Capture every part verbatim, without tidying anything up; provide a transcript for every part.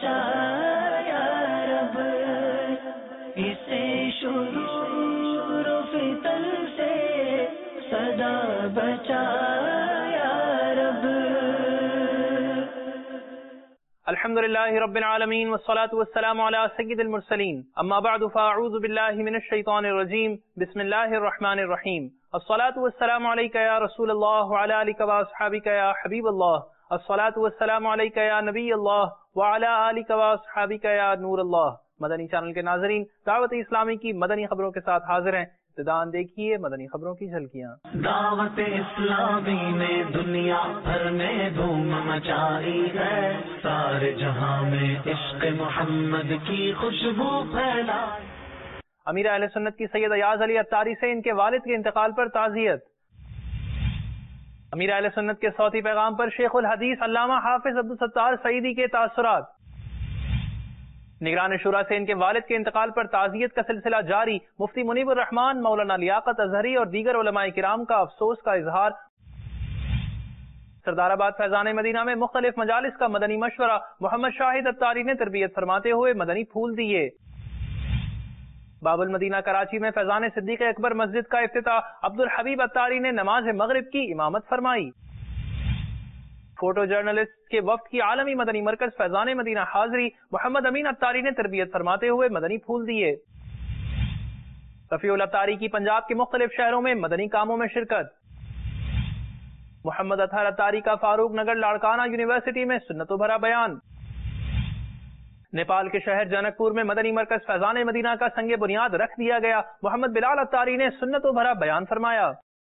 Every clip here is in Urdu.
بچا یا رب، اسے شرور و فتن سے سدا بچا یا رب۔ الحمد للہ رب العالمین والصلاة والسلام علی سید المرسلین، اما بعد فاعوذ باللہ من الشیطان الرجیم، بسم اللہ الرحمن الرحیم۔ الصلاة والسلام علیک یا رسول اللہ وعلی آلک واصحابک یا حبیب اللہ، الصلاة والسلام علیک یا نبی اللہ وعلی آلک واصحابک یا نور اللہ۔ مدنی چینل کے ناظرین، دعوت اسلامی کی مدنی خبروں کے ساتھ حاضر ہیں۔ ابتداءً دیکھیے مدنی خبروں کی جھلکیاں۔ دعوت اسلامی نے دنیا بھر میں دھوم مچائی ہے، سارے جہاں میں عشق محمد کی خوشبو پھیلائی۔ امیر اہل سنت کی سید ایاز علی عطاری سے ان کے والد کے انتقال پر تعزیت۔ امیر اہل سنت کے صوتی پیغام پر شیخ الحدیث علامہ حافظ عبدالستار سعیدی کے تاثرات۔ نگران شورا سے ان کے والد کے انتقال پر تعزیت کا سلسلہ جاری، مفتی منیب الرحمان، مولانا لیاقت اظہری اور دیگر علماء کرام کا افسوس کا اظہار۔ سردار آباد فیضان مدینہ میں مختلف مجالس کا مدنی مشورہ، محمد شاہد عطاری نے تربیت فرماتے ہوئے مدنی پھول دیے۔ باب المدینہ کراچی میں فیضان صدیق اکبر مسجد کا افتتاح، عبدالحبیب عطاری نے نماز مغرب کی امامت فرمائی۔ فوٹو جرنلسٹ کے وفد کی عالمی مدنی مرکز فیضان مدینہ حاضری، محمد امین عطاری نے تربیت فرماتے ہوئے مدنی پھول دیے۔ رفیع العطاری کی پنجاب کے مختلف شہروں میں مدنی کاموں میں شرکت۔ محمد اطہر عطاری کا فاروق نگر لاڑکانہ یونیورسٹی میں سنت و بھرا بیان۔ نیپال کے شہر جنک پور میں مدنی مرکز فیضان مدینہ کا سنگ بنیاد رکھ دیا گیا، محمد بلال عطاری نے سنت و بھرا بیان فرمایا۔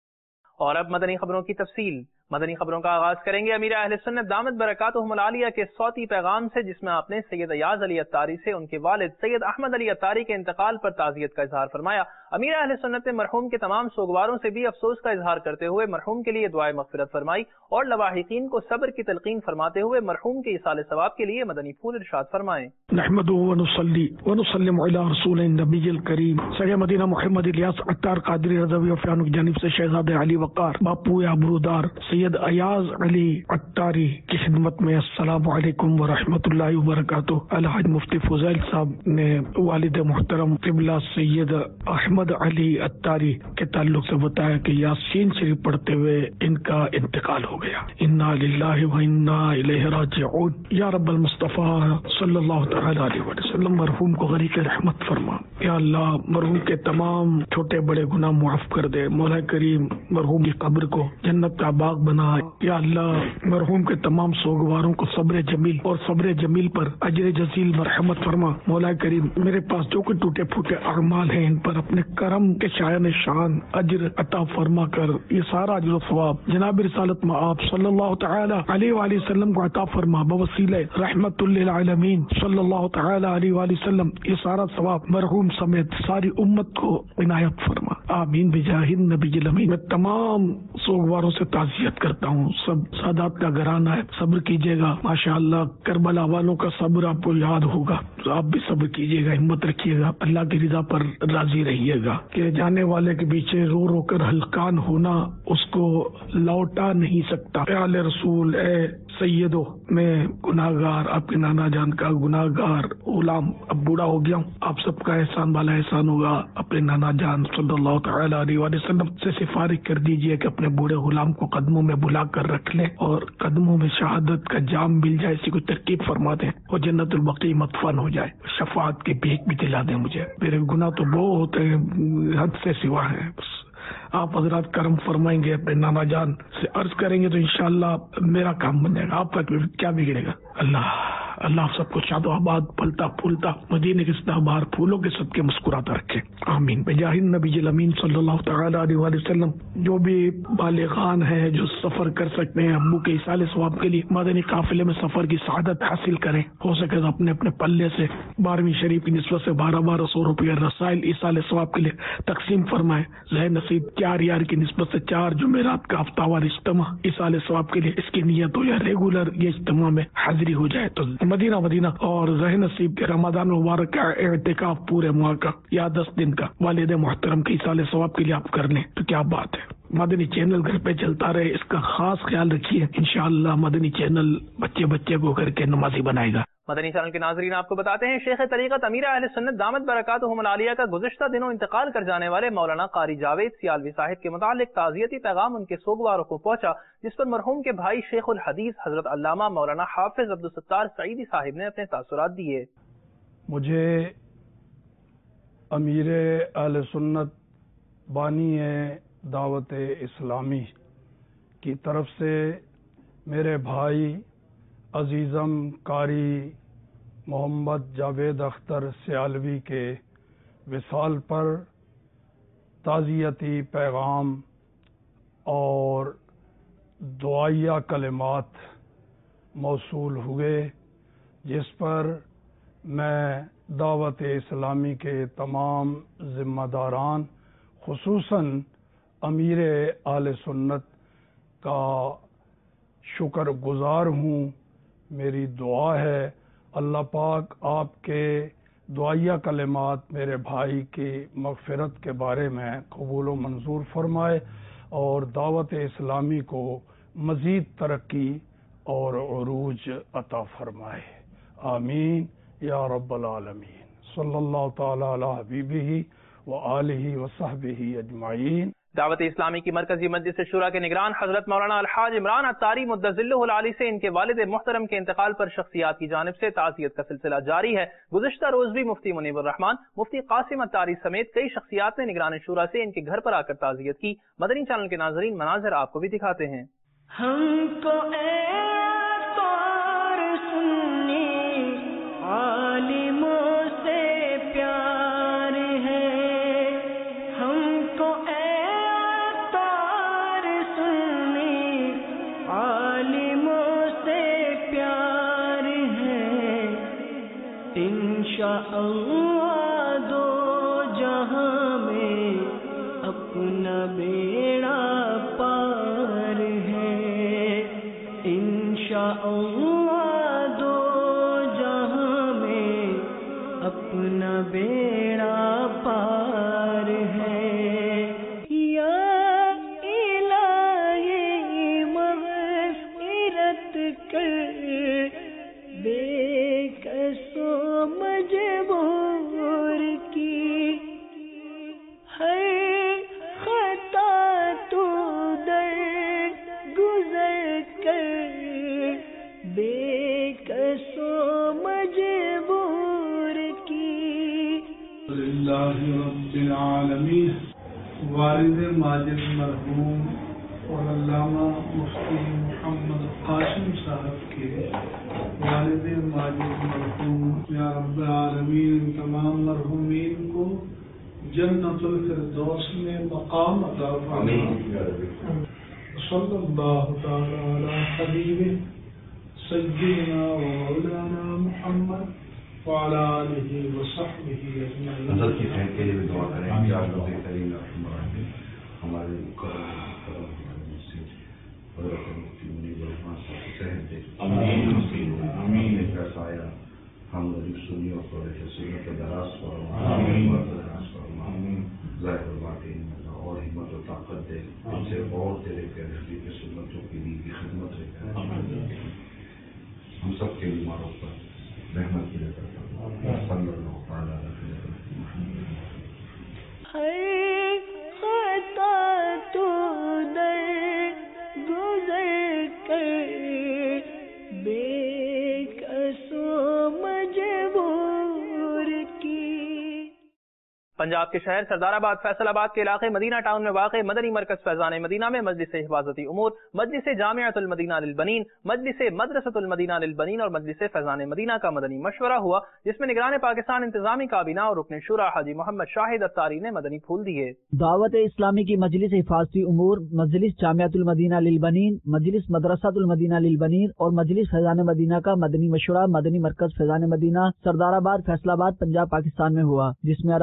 اور اب مدنی خبروں کی تفصیل۔ مدنی خبروں کا آغاز کریں گے امیر اہل سنت دامت برکاتہم العالیہ کے صوتی پیغام سے، جس میں آپ نے سید ایاز علی عطاری سے ان کے والد سید احمد علی عطاری کے انتقال پر تعزیت کا اظہار فرمایا۔ امیر اہل سنت نے مرحوم کے تمام سوگواروں سے بھی افسوس کا اظہار کرتے ہوئے مرحوم کے لیے دعائے مغفرت فرمائی اور لواحقین کو صبر کی تلقین فرماتے ہوئے مرحوم کے ایصال ثواب کے لیے مدنی پھول ارشاد فرمائے۔ نحمدہ ونصلی ونسلم علی رسول النبی الکریم سید مدینہ محمد الیاس عطار قادری رضوی عفان کی جانب سے شہزادہ علی وقار باپو ابرودار سید ایاز علی عطاری کی خدمت میں السلام علیکم ورحمۃ اللہ وبرکاتہ۔ الحاج مفتی فضیل صاحب نے والد محترم قبلہ سید احمد علی عطاری کے تعلق سے بتایا کہ یاسین شریف پڑھتے ہوئے ان کا انتقال ہو گیا۔ انا للہ و انا الیہ راجعون۔ یا رب المصطفیٰ صلی اللہ تعالی علیہ وسلم مرحوم کو غریق رحمت فرما۔ یا اللہ مرحوم کے تمام چھوٹے بڑے گناہ معاف کر دے۔ مولا کریم مرحوم کی قبر کو جنت کا باغ بنا۔ یا اللہ مرحوم کے تمام سوگواروں کو صبر جمیل اور صبر جمیل پر اجر جزیل مرحمت فرما۔ مولا کریم میرے پاس جو کچھ ٹوٹے پھوٹے اعمال ہیں ان پر اپنے کرم کے شایان شان اجر عطا فرما کر یہ سارا اجر و ثواب جناب رسالت میں آپ صلی اللہ تعالی علیہ وآلہ وسلم کو عطا فرما۔ بوسیلہ رحمت للعالمین صلی اللہ تعالی علیہ وآلہ وسلم یہ سارا ثواب مرحوم سمیت ساری امت کو عنایت فرما، آمین بجاہ النبی الامین۔ میں تمام سوگواروں سے تعزیت کرتا ہوں، سب سادات کا گھرانہ ہے، صبر کیجیے گا۔ ماشاء اللہ کربلا والوں کا صبر آپ کو یاد ہوگا، تو آپ بھی صبر کیجیے گا، ہمت رکھیے گا، اللہ کی رضا پر راضی رہیے گا کہ جانے والے کے پیچھے رو رو کر ہلکان ہونا اس کو لوٹا نہیں سکتا۔ اے آل رسول، اے سیدو، میں گناہ گار، آپ کے نانا جان کا گناہ گار غلام اب بوڑھا ہو گیا ہوں، آپ سب کا احسان والا احسان ہوگا، اپنے نانا جان صلی اللہ تعالی علیہ وآلہ وسلم سے سفارش کر دیجئے کہ اپنے بوڑھے غلام کو قدموں میں بلا کر رکھ لیں اور قدموں میں شہادت کا جام مل جائے، اسی کو ترکیب فرما دیں اور جنت البقیع مدفن ہو جائے، شفاعت کی بھیک بھی دلا دیں مجھے، میرے گناہ تو بہت حد سے سوا ہیں، بس آپ حضرات کرم فرمائیں گے، اپنے نانا جان سے عرض کریں گے تو انشاءاللہ میرا کام بن جائے گا، آپ کا کیا بگڑے گا۔ اللہ اللہ آپ سب کو شاد و آباد پھلتا پھولتا مدینے کے سدا بہار پھولوں کے صدقے مسکراتا رکھے، آمین بجاہ النبی الامین صلی اللہ تعالی علیہ وآلہ وسلم۔ جو بھی بالغان ہیں جو سفر کر سکتے ہیں ابو کے ایصال ثواب کے لیے مدنی قافلے میں سفر کی سعادت حاصل کریں، ہو سکے تو اپنے اپنے پلے سے بارہویں شریف کی نسبت سے بارہ بارہ سو روپیہ رسائل ایصال ثواب کے لیے تقسیم فرمائیں۔ ذہن نصیب چار یار کی نسبت سے چار جمعرات کا ہفتہ وار اجتماع ایصال ثواب کے لیے اس کی نیت ہو یا ریگولر یہ اجتماع میں حاضری ہو جائے تو مدینہ مدینہ اور ذہن نصیب کے رمضان مبارک کا اعتکاف پورے ماہ کا یا دس دن کا والد محترم کے ایصال ثواب کے لیے آپ کر لیں تو کیا بات ہے۔ مدنی چینل گھر پہ چلتا رہے، اس کا خاص خیال رکھیے، انشاءاللہ مدنی چینل بچے بچے کو کر کے نمازی بنائے گا۔ مدنی چینل کے ناظرین آپ کو بتاتے ہیں شیخ طریقت امیر اہل سنت دامت برکاتہم العالیہ کا گزشتہ دنوں انتقال کر جانے والے مولانا قاری جاوید سیالوی صاحب کے متعلق تعزیتی پیغام ان کے سوگواروں کو پہنچا، جس پر مرحوم کے بھائی شیخ الحدیث حضرت علامہ مولانا حافظ عبدالستار سعیدی صاحب نے اپنے تاثرات دیے۔ مجھے امیر اہل سنت بانی دعوت اسلامی کی طرف سے میرے بھائی عزیزم قاری محمد جاوید اختر سیالوی کے وصال پر تعزیتی پیغام اور دعائیہ کلمات موصول ہوئے، جس پر میں دعوت اسلامی کے تمام ذمہ داران خصوصاً امیر اہل سنت کا شکر گزار ہوں۔ میری دعا ہے اللہ پاک آپ کے دعائیہ کلمات میرے بھائی کی مغفرت کے بارے میں قبول و منظور فرمائے اور دعوت اسلامی کو مزید ترقی اور عروج عطا فرمائے، آمین یا رب العالمین۔ صلی اللہ تعالی علی حبیبہ وآلہ وصحبہ اجمعین۔ دعوت اسلامی کی مرکزی مجلس شورا کے نگران حضرت مولانا الحاج عمران عطاری مدظلہ العالی سے ان کے والد محترم کے انتقال پر شخصیات کی جانب سے تعزیت کا سلسلہ جاری ہے۔ گزشتہ روز بھی مفتی منیب الرحمان، مفتی قاسم عطاری سمیت کئی شخصیات نے نگران شورا سے ان کے گھر پر آ کر تعزیت کی۔ مدنی چینل کے ناظرین مناظر آپ کو بھی دکھاتے ہیں۔ ہم کو اے طور سنی عالموں سے پیار ہے، ہم کو اے طور سنی عالموں سے پیار ہے، انشاءاللہ دو جہاں میں اپنا بیڑا پار ہے، انشاءاللہ دو جہاں میں اپنا بیڑا پار ہے۔ یا الہی مغفرت کر بے کس و مجبور کی، ہر خطا تو در گزر کر بے کس و مجبور کی۔ اللہ رب العالمین۔ والد ماجد مرحوم اور علامہ مفتی محمد قاسم صاحب کے والد ماجد مرحوم، یا رب العالمین تمام مرحومین کو جنت الفردوس میں مقام عطا فرمائے۔ صلی اللہ تعالی علی حبیبہ سیدنا و مولانا محمد وعلی آلہ وصحبہ اجمعین۔ نظر کی خیر کے لیے دعا کریں کہ آپ لوگ کریم ہمارے کرم سے حضرت مفتی منیب الرحمان صاحب کو صحت دے، آمین کا سایہ ہم غریب سنیوں کو سنت کے دراز فرما، ظاہر و باطن میں اور ہمت و طاقت دے، ان سے اور تیرے پیارے نبی کی سنتوں کی دین کی خدمت رہے، ہم سب کے بیماروں پر رحمت کی نظر صلی اللہ تعالیٰ علیہ وسلم۔ ہر خطا تو در گزر کر بے کس و مجبور کی۔ پنجاب کے شہر سردار آباد فیصل آباد کے علاقے مدینہ ٹاؤن میں واقع مدنی مرکز فیضان مدینہ میں مجلس حفاظتی امور، مجلس جامعۃ المدینہ للبنین، مجلس مدرسۃ المدینہ للبنین اور مجلس فیضان مدینہ کا مدنی مشورہ ہوا، جس میں نگران پاکستان انتظامی کابینہ اور رکن شورا حاجی محمد شاہد عطاری نے مدنی پھول دیے۔ دعوت اسلامی کی مجلس حفاظتی امور، مجلس جامعۃ المدینہ للبنین، مجلس مدرسۃ المدینہ للبنین اور مجلس فیضان مدینہ کا مدنی مشورہ مدنی مرکز فیضان مدینہ سردار آباد فیصل آباد پنجاب پاکستان میں ہوا، جس میں اراکین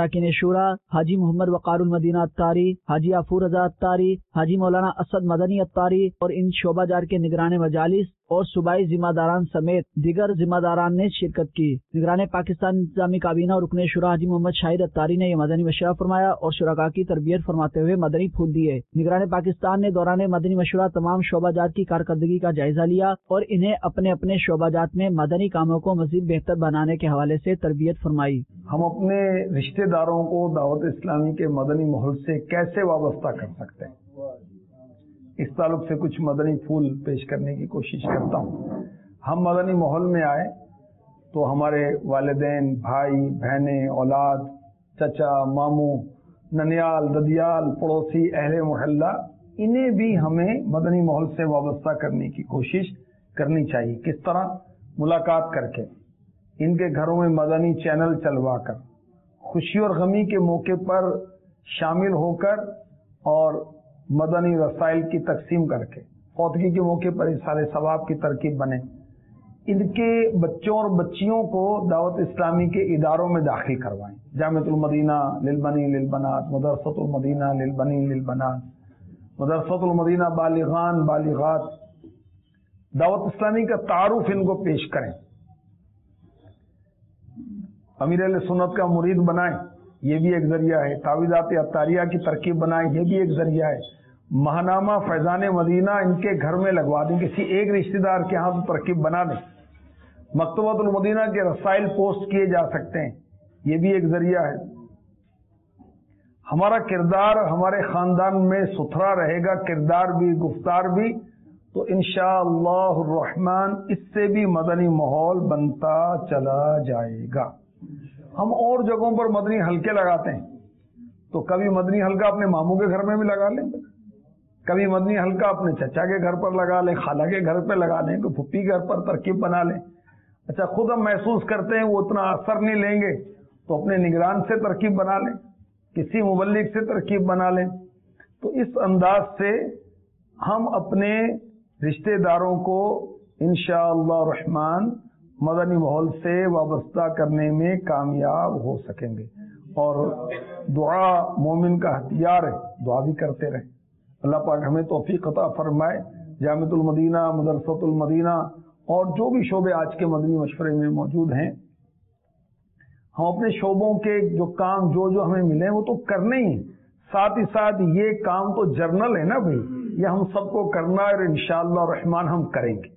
شورا حاجی محمد وقار المدینہ اتاری، حاجی عفور رضا اتاری، حاجی مولانا اسد مدنی اتاری اور ان شعبہ جار کے نگران مجالس اور صوبائی ذمہ داران سمیت دیگر ذمہ داران نے شرکت کی۔ نگران پاکستان انتظامی کابینہ اور رکن شورا حاجی محمد شاہد اتاری نے یہ مدنی مشورہ فرمایا اور شرکاء کی تربیت فرماتے ہوئے مدنی پھول دیے۔ نگران پاکستان نے دوران مدنی مشورہ تمام شعبہ جات کی کارکردگی کا جائزہ لیا اور انہیں اپنے اپنے شعبہ جات میں مدنی کاموں کو مزید بہتر بنانے کے حوالے سے تربیت فرمائی۔ ہم اپنے رشتہ داروں کو دعوت اسلامی کے مدنی ماحول سے کیسے وابستہ کر سکتے ہیں، اس تعلق سے کچھ مدنی پھول پیش کرنے کی کوشش کرتا ہوں۔ ہم مدنی ماحول میں آئے تو ہمارے والدین، بھائی بہنیں، اولاد، چچا، ماموں، ننیال، ددیال، پڑوسی، اہل محلہ، انہیں بھی ہمیں مدنی ماحول سے وابستہ کرنے کی کوشش کرنی چاہیے۔ کس طرح؟ ملاقات کر کے، ان کے گھروں میں مدنی چینل چلوا کر، خوشی اور غمی کے موقع پر شامل ہو کر اور مدنی رسائل کی تقسیم کر کے فوتگی کے موقع پر اظہار ثواب کی ترکیب بنے۔ ان کے بچوں اور بچیوں کو دعوت اسلامی کے اداروں میں داخل کروائیں، جامعۃ المدینہ للبنی للبنات، مدرسۃ المدینہ للبنی للبنات، مدرسۃ المدینہ بالغان بالغات، دعوت اسلامی کا تعارف ان کو پیش کریں، امیر اہل سنت کا مرید بنائیں، یہ بھی ایک ذریعہ ہے، تعویذات اتاریہ کی ترکیب بنائیں، یہ بھی ایک ذریعہ ہے، ماہنامہ فیضان مدینہ ان کے گھر میں لگوا دیں، کسی ایک رشتہ دار کے ہاں تو ترکیب بنا دیں، مکتبۃ المدینہ کے رسائل پوسٹ کیے جا سکتے ہیں، یہ بھی ایک ذریعہ ہے۔ ہمارا کردار ہمارے خاندان میں ستھرا رہے گا، کردار بھی گفتار بھی، تو انشاءاللہ الرحمن اس سے بھی مدنی ماحول بنتا چلا جائے گا۔ ہم اور جگہوں پر مدنی حلقے لگاتے ہیں، تو کبھی مدنی حلقہ اپنے ماموں کے گھر میں بھی لگا لیں، کبھی مدنی حلقہ اپنے چچا کے گھر پر لگا لیں، خالہ کے گھر پہ لگا لیں، کوئی پھپھی کے گھر پر ترکیب بنا لیں۔ اچھا خود ہم محسوس کرتے ہیں وہ اتنا اثر نہیں لیں گے تو اپنے نگران سے ترکیب بنا لیں، کسی مبلغ سے ترکیب بنا لیں۔ تو اس انداز سے ہم اپنے رشتہ داروں کو انشاءاللہ الرحمن مدنی ماحول سے وابستہ کرنے میں کامیاب ہو سکیں گے، اور دعا مومن کا ہتھیار ہے، دعا بھی کرتے رہیں۔ اللہ پاک ہمیں توفیق عطا فرمائے۔ جامعۃ المدینہ، مدرسۃ المدینہ اور جو بھی شعبے آج کے مدنی مشورے میں موجود ہیں، ہم اپنے شعبوں کے جو کام جو جو ہمیں ملے وہ تو کرنے ہی، ساتھ ہی ساتھ یہ کام تو جرنل ہے نا بھائی، یہ ہم سب کو کرنا ہے اور انشاءاللہ الرحمن ہم کریں گے۔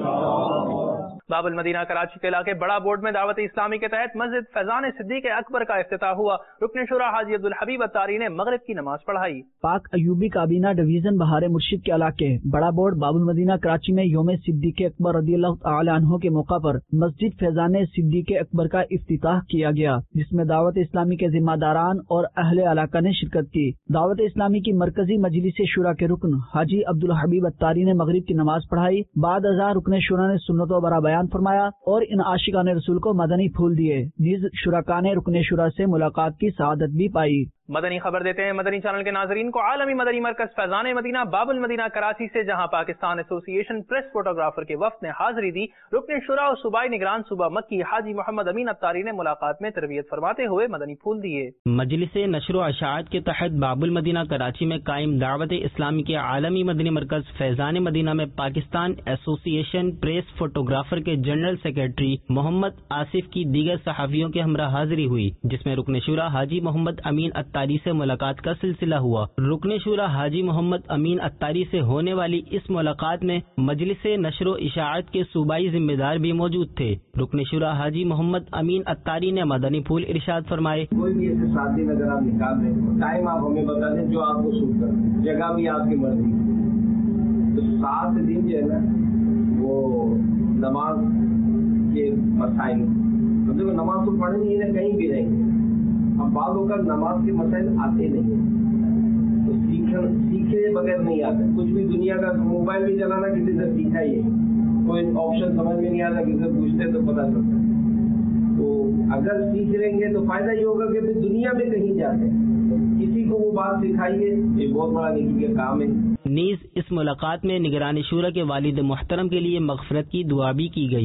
باب المدینہ کراچی کے علاقے بڑا بورڈ میں دعوت اسلامی کے تحت مسجد فیضان صدیق اکبر کا افتتاح ہوا۔ رکن شورا حاجی عبدالحبیب اتاری نے مغرب کی نماز پڑھائی۔ پاک ایوبی کابینہ ڈویژن بہار مرشد کے علاقے بڑا بورڈ باب المدینہ کراچی میں یوم صدیق اکبر رضی اللہ تعالی عنہ کے موقع پر مسجد فیضان صدیق اکبر کا افتتاح کیا گیا، جس میں دعوت اسلامی کے ذمہ داران اور اہل علاقہ نے شرکت کی۔ دعوت اسلامی کی مرکزی مجلس شورا کے رکن حاجی عبدالحبیب اتاری نے مغرب کی نماز پڑھائی۔ بعد ازاں رکن شورا نے سنت و برا بیان فرمایا اور ان عاشقان رسول کو مدنی پھول دیے۔ نیز شرکاء نے رکن شورا سے ملاقات کی سعادت بھی پائی۔ مدنی خبر دیتے ہیں مدنی چینل کے ناظرین کو عالمی مدنی مرکز فیضان مدینہ باب المدینہ کراچی سے، جہاں Pakistan association press photographer کے وفد نے حاضری دی۔ رکن شورا اور صوبائی نگران صوبہ مکی حاجی محمد امین اتاری نے ملاقات میں تربیت فرماتے ہوئے مدنی پھول دیے۔ مجلس نشر و اشاعت کے تحت باب المدینہ کراچی میں قائم دعوت اسلامی کے عالمی مدنی مرکز فیضان مدینہ میں Pakistan association press photographer کے جنرل سیکرٹری محمد آصف کی دیگر صحافیوں کے ہمراہ حاضری ہوئی، جس میں رکن شورا حاجی محمد امین اتاری سے ملاقات کا سلسلہ ہوا۔ رکن شورا حاجی محمد امین اتاری سے ہونے والی اس ملاقات میں مجلس نشر و اشاعت کے صوبائی ذمہ دار بھی موجود تھے۔ رکن شورا حاجی محمد امین اتاری نے مدنی پھول ارشاد فرمائے۔ کوئی بھی ایسے ساتھی نظر آپ نکال دیں، ٹائم آپ ہمیں بتا دیں جو آپ کو سوٹ کر، جگہ بھی آپ کی مرضی۔ تو سات دن جو ہے نا وہ نماز کے مسائل، مطلب نماز تو پڑھیں گے کہیں بھی رہیں گے، اب بعض اوقات نماز کے مسائل آتے نہیں ہیں، تو سیکھنے بغیر نہیں آتا۔ کچھ بھی دنیا کا موبائل بھی چلانا کسی سے سیکھا ہی ہے، کوئی آپشن سمجھ میں نہیں آتا، کسی سے پوچھتے تو پتا چلتا ہے۔ تو اگر سیکھ لیں گے تو فائدہ یہ ہوگا کہ پھر دنیا میں کہیں جاتے ہیں کسی کو وہ بات سکھائیے، یہ بہت بڑا نیکی کا کام ہے۔ نیز اس ملاقات میں نگران شورا کے والد محترم کے لیے مغفرت کی دعا بھی کی گئی۔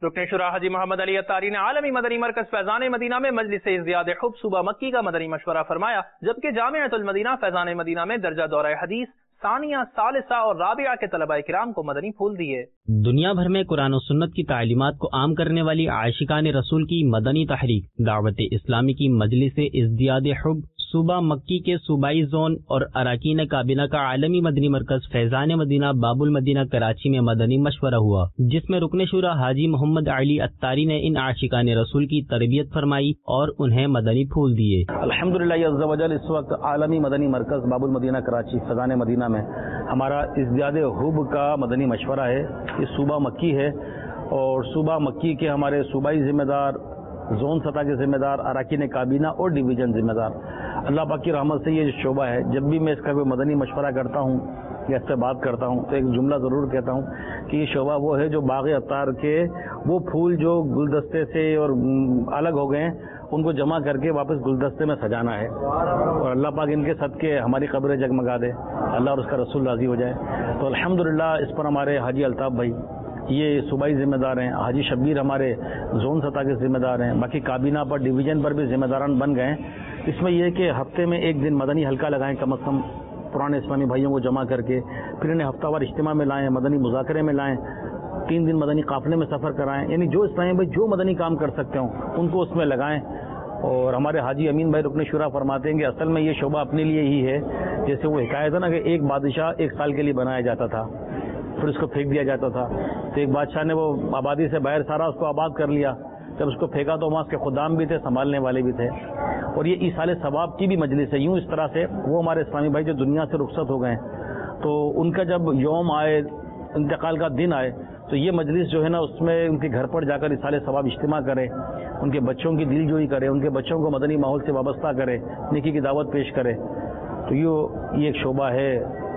رکن شورا حاجی محمد علی اتاری نے عالمی مدنی مرکز فیضان مدینہ میں مجلس ازدیاد حب صوبہ مکی کا مدنی مشورہ فرمایا، جبکہ جامعۃ المدینہ فیضان مدینہ میں درجہ دورہ حدیث ثانیہ، ثالثہ اور رابعہ کے طلبہ کرام کو مدنی پھول دیے۔ دنیا بھر میں قرآن و سنت کی تعلیمات کو عام کرنے والی عاشقان رسول کی مدنی تحریک دعوت اسلامی کی مجلس ازدیاد حب صوبہ مکی کے صوبائی زون اور اراکین کابینہ کا عالمی مدنی مرکز فیضان مدینہ باب المدینہ کراچی میں مدنی مشورہ ہوا، جس میں رکن شورا حاجی محمد علی اتاری نے ان عاشقان رسول کی تربیت فرمائی اور انہیں مدنی پھول دیے۔ الحمدللہ عز و جل، اس وقت عالمی مدنی مرکز باب المدینہ کراچی فیضان مدینہ میں ہمارا ازدیاد حب کا مدنی مشورہ ہے۔ یہ صوبہ مکی ہے اور صوبہ مکی کے ہمارے صوبائی ذمہ دار، زون سطح کے ذمہ دار، اراکین کابینہ اور ڈویژن ذمہ دار، اللہ پاک کی رحمت سے یہ جو شعبہ ہے، جب بھی میں اس کا کوئی مدنی مشورہ کرتا ہوں یا اس سے بات کرتا ہوں تو ایک جملہ ضرور کہتا ہوں کہ یہ شعبہ وہ ہے جو باغ عطار کے وہ پھول جو گلدستے سے اور الگ ہو گئے ہیں ان کو جمع کر کے واپس گلدستے میں سجانا ہے، اور اللہ پاک ان کے صدقے ہماری قبریں جگمگا دے، اللہ اور اس کا رسول راضی ہو جائے۔ تو الحمدللہ اس پر ہمارے حاجی الطاف بھائی یہ صوبائی ذمہ دار ہیں، حاجی شبیر ہمارے زون سطح کے ذمہ دار ہیں، باقی کابینہ پر ڈویژن پر بھی ذمہ داران بن گئے ہیں۔ اس میں یہ کہ ہفتے میں ایک دن مدنی حلقہ لگائیں، کم از کم پرانے اسلامی بھائیوں کو جمع کر کے، پھر انہیں ہفتہ وار اجتماع میں لائیں، مدنی مذاکرے میں لائیں، تین دن مدنی قافلے میں سفر کرائیں، یعنی جو اسلامی بھائی جو مدنی کام کر سکتے ہوں ان کو اس میں لگائیں۔ اور ہمارے حاجی امین بھائی رکن شورا فرماتے ہیں کہ اصل میں یہ شعبہ اپنے لیے ہی ہے، جیسے وہ حکایت ہے نا کہ ایک بادشاہ ایک سال کے لیے بنایا جاتا تھا، پھر اس کو پھینک دیا جاتا تھا، تو ایک بادشاہ نے وہ آبادی سے باہر سارا اس کو آباد کر لیا، جب اس کو پھینکا تو وہاں اس کے خدام بھی تھے، سنبھالنے والے بھی تھے، اور یہ ایصال ثواب کی بھی مجلس ہے۔ یوں اس طرح سے وہ ہمارے اسلامی بھائی جو دنیا سے رخصت ہو گئے ہیں تو ان کا جب یوم آئے، انتقال کا دن آئے، تو یہ مجلس جو ہے نا اس میں ان کے گھر پر جا کر ایصال ثواب اجتماع کرے، ان کے بچوں کی دل جوئی کرے، ان کے بچوں کو مدنی ماحول سے وابستہ کرے، نیکی کی دعوت پیش کرے۔ تو یہ ایک شعبہ ہے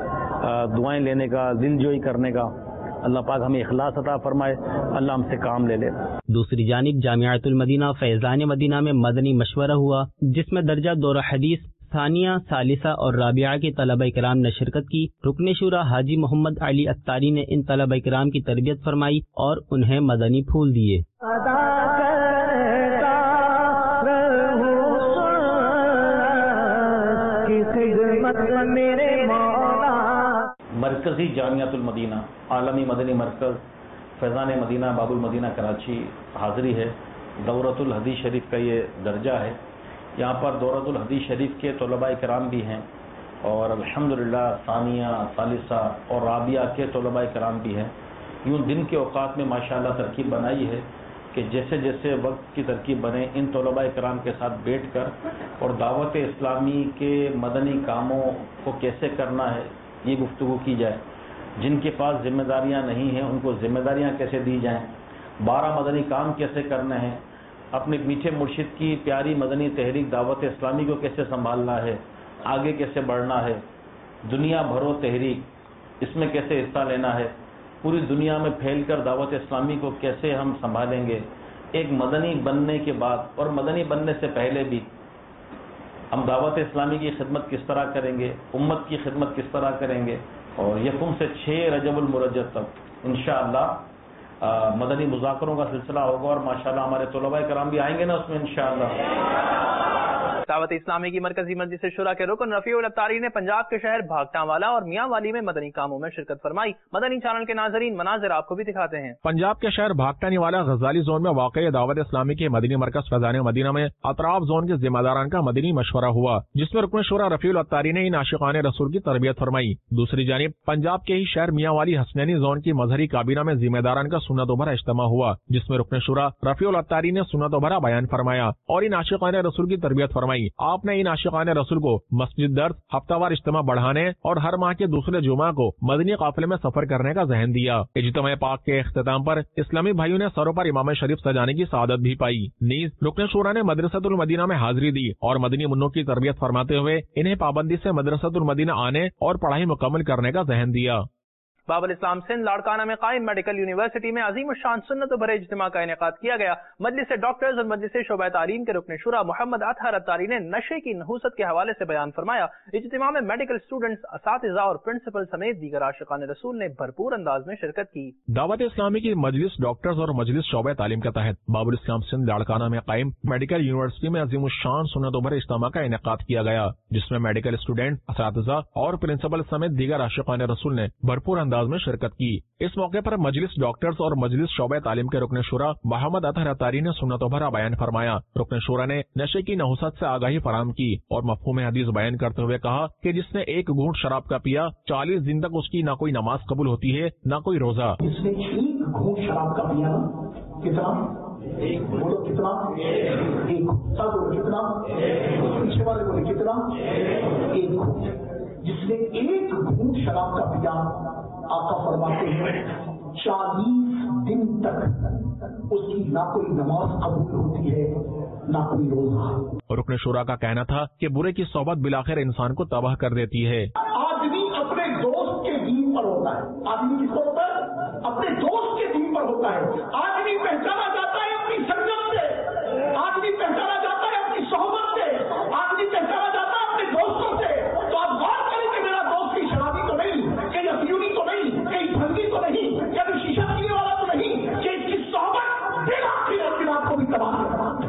دعائیں لینے کا، دل جوئی کرنے کا۔ اللہ پاک ہمیں اخلاص عطا فرمائے، اللہ ہم سے کام لے لے۔ دوسری جانب جامعۃ المدینہ فیضان مدینہ میں مدنی مشورہ ہوا، جس میں درجہ دورہ حدیث ثانیہ، ثالثہ اور رابعہ کے طلبہ کرام نے شرکت کی۔ رکن شورا حاجی محمد علی اتاری نے ان طلبہ کرام کی تربیت فرمائی اور انہیں مدنی پھول دیے۔ مرکزی جامعۃ المدینہ عالمی مدنی مرکز فیضان مدینہ باب المدینہ کراچی حاضری ہے۔ دورۃ الحدیث شریف کا یہ درجہ ہے، یہاں پر دورۃ الحدیث شریف کے طلباء کرام بھی ہیں، اور الحمدللہ ثانیہ، ثالثہ اور رابعہ کے طلباء کرام بھی ہیں۔ یوں دن کے اوقات میں ماشاءاللہ ترکیب بنائی ہے کہ جیسے جیسے وقت کی ترکیب بنے، ان طلباء کرام کے ساتھ بیٹھ کر اور دعوت اسلامی کے مدنی کاموں کو کیسے کرنا ہے یہ گفتگو کی جائے۔ جن کے پاس ذمہ داریاں نہیں ہیں ان کو ذمہ داریاں کیسے دی جائیں، بارہ مدنی کام کیسے کرنے ہیں، اپنے میٹھے مرشد کی پیاری مدنی تحریک دعوت اسلامی کو کیسے سنبھالنا ہے، آگے کیسے بڑھنا ہے، دنیا بھرو تحریک اس میں کیسے حصہ لینا ہے، پوری دنیا میں پھیل کر دعوت اسلامی کو کیسے ہم سنبھالیں گے۔ ایک مدنی بننے کے بعد اور مدنی بننے سے پہلے بھی ہم دعوت اسلامی کی خدمت کس طرح کریں گے، امت کی خدمت کس طرح کریں گے، اور یکم سے چھ رجب المرجب تک انشاءاللہ مدنی مذاکروں کا سلسلہ ہوگا، اور ماشاءاللہ ہمارے طلباء کرام بھی آئیں گے نا اس میں انشاءاللہ۔ دعوت اسلامی کی مرکزی مجلس شورا کے رکن رفیع الاتاری نے پنجاب کے شہر بھاگٹاں والا اور میاں والی میں مدنی کاموں میں شرکت فرمائی۔ مدنی چینل کے ناظرین مناظر آپ کو بھی دکھاتے ہیں۔ پنجاب کے شہر بھاگٹانی والا غزالی زون میں واقع دعوت اسلامی کے مدنی مرکز فیضان مدینہ میں اطراف زون کے ذمہ داران کا مدنی مشورہ ہوا، جس میں رکن شورا رفیع الاتاری نے ان عاشقان رسول کی تربیت فرمائی۔ دوسری جانب پنجاب کے ہی شہر میاں والی حسنینی زون کی مظہری کابینہ میں ذمہ داران کا سنت و بھرا اجتماع ہوا، جس میں رکن شورا رفیع الاتاری نے سنت و بھرا بیان فرمایا اور ان عاشقان رسول کی تربیت فرمائی۔ آپ نے ان عاشقان رسول کو مسجد درس، ہفتہ وار اجتماع بڑھانے اور ہر ماہ کے دوسرے جمعہ کو مدنی قافلے میں سفر کرنے کا ذہن دیا۔ اجتماع پاک کے اختتام پر اسلامی بھائیوں نے سروں پر امام شریف سجانے کی سعادت بھی پائی۔ نیز رکن شورا نے مدرسۃ المدینہ میں حاضری دی اور مدنی منوں کی تربیت فرماتے ہوئے انہیں پابندی سے مدرسۃ المدینہ آنے اور پڑھائی مکمل کرنے کا ذہن دیا۔ باب الاسلام سندھ لاڑکانہ میں قائم میڈیکل یونیورسٹی میں عظیم الشان سنت و بھرے اجتماع کا انعقاد کیا گیا۔ مجلس ڈاکٹرز اور مجلس شعبہ تعلیم کے رکن شورا محمد اطہر اتاری نے نشے کی نحوست کے حوالے سے بیان فرمایا۔ اجتماع میں میڈیکل اسٹوڈنٹس، اساتذہ اور پرنسپل سمیت دیگر عاشقان رسول نے بھرپور انداز میں شرکت کی۔ دعوت اسلامی کی مجلس ڈاکٹرز اور مجلس شعبہ تعلیم کے تحت باب الاسلام سندھ لاڑکانہ میں قائم میڈیکل یونیورسٹی میں عظیم الشان سنت و بھرے اجتماع کا انعقاد کیا گیا، جس میں میڈیکل اسٹوڈنٹ، اساتذہ اور پرنسپل سمیت دیگر عاشقان رسول نے بھرپور انداز میں شرکت کی۔ اس موقع پر مجلس ڈاکٹرز اور مجلس شعبہ تعلیم کے رکن شورا محمد اطہر اتاری نے سنت و بھرا بیان فرمایا۔ رکن شورا نے نشے کی نحوست سے آگاہی فراہم کی اور مفہوم حدیث بیان کرتے ہوئے کہا کہ جس نے ایک گھونٹ شراب کا پیا چالیس دن تک اس کی نہ کوئی نماز قبول ہوتی ہے نہ کوئی روزہ۔ جس نے ایک گھونٹ شراب کا پیا کتنا ایک بولو کتنا ایک کتنا پیچھے والے بولے کتنا ایک گھونٹ جس نے ایک گھونٹ شراب کا پیا آقا فرماتے ہیں چالیس دن تک اس کی نہ کوئی نماز قبول ہوتی ہے نہ کوئی روزہ۔ رکن شورا کا کہنا تھا کہ برے کی صحبت بلاخر انسان کو تباہ کر دیتی ہے۔ آدمی اپنے دوست کے دین پر ہوتا ہے، آدمی کس پر ہوتا ہے؟ اپنے دوست کے دین پر ہوتا ہے۔ آدمی پہچانا جاتا ہے اپنی سنگت سے، آدمی پہچانا جاتا ہے اپنی صحبت سے، آدمی پہچانا جاتا ہے اپنے دوستوں سے۔ تو آپ بات کریں کہ میرا دوست کی شرابی تو نہیں، کہیں افیونی تو نہیں، کہیں بھنگی تو نہیں، کہیں شیشہ پینے والا تو نہیں، کہ اس کی صحبت بلاخر آپ کو بھی تباہ کرتا ہے۔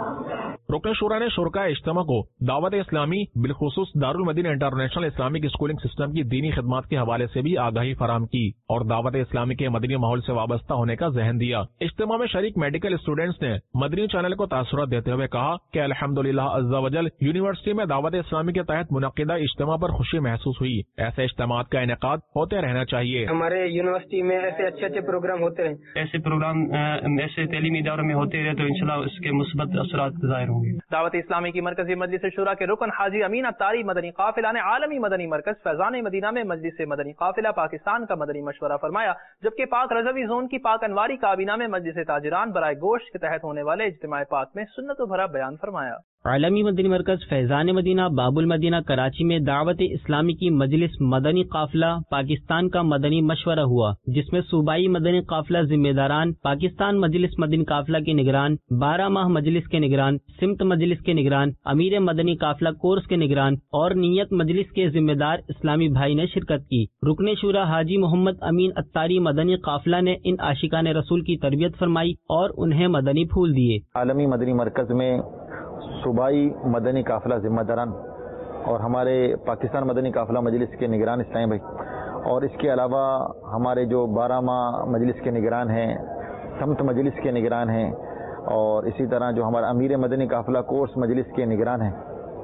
رکن شورا نے شرکاء اجتماع کو دعوت اسلامی بالخصوص Darul Madina international Islamic schooling system کی دینی خدمات کے حوالے سے بھی آگاہی فراہم کی اور دعوت اسلامی کے مدنی ماحول سے وابستہ ہونے کا ذہن دیا۔ اجتماع میں شریک میڈیکل اسٹوڈنٹس نے مدنی چینل کو تاثرات دیتے ہوئے کہا کہ الحمدللہ عز و جل یونیورسٹی میں دعوت اسلامی کے تحت منعقدہ اجتماع پر خوشی محسوس ہوئی۔ ایسے اجتماعات کا انعقاد ہوتے رہنا چاہیے۔ ہمارے یونیورسٹی میں ایسے اچھے اچھے پروگرام ہوتے رہیں، ایسے پروگرام ایسے تعلیمی اداروں میں ہوتے رہے تو انشاءاللہ اس کے مثبت اثرات ظاہر ہوں گے۔ دعوت اسلامی کی مرکزی مجلس شورا کے رکن حاجی امین اتاری مدنی قافلہ نے عالمی مدنی مرکز فیضان مدینہ میں مجلس مدنی قافلہ پاکستان کا مدنی مشورہ فرمایا، جبکہ پاک رضوی زون کی پاک انواری کابینہ میں مجلس تاجران برائے گوشت کے تحت ہونے والے اجتماع پاک میں سنت و بھرا بیان فرمایا۔ عالمی مدنی مرکز فیضان مدینہ باب المدینہ کراچی میں دعوت اسلامی کی مجلس مدنی قافلہ پاکستان کا مدنی مشورہ ہوا، جس میں صوبائی مدنی قافلہ ذمہ داران، پاکستان مجلس مدنی قافلہ کے نگران، بارہ ماہ مجلس کے نگران، سمت مجلس کے نگران، امیر مدنی قافلہ کورس کے نگران اور نیت مجلس کے ذمہ دار اسلامی بھائی نے شرکت کی۔ رکن شورا حاجی محمد امین اتاری مدنی قافلہ نے ان عاشقان رسول کی تربیت فرمائی اور انہیں مدنی پھول دیے۔ عالمی مدنی مرکز میں صوبائی مدنی قافلہ ذمہ داران اور ہمارے پاکستان مدنی قافلہ مجلس کے نگران اسلامی بھائی اور اس کے علاوہ ہمارے جو بارہ ماہ مجلس کے نگران ہیں، سمت مجلس کے نگران ہیں اور اسی طرح جو ہمارا امیر مدنی قافلہ کورس مجلس کے نگران ہیں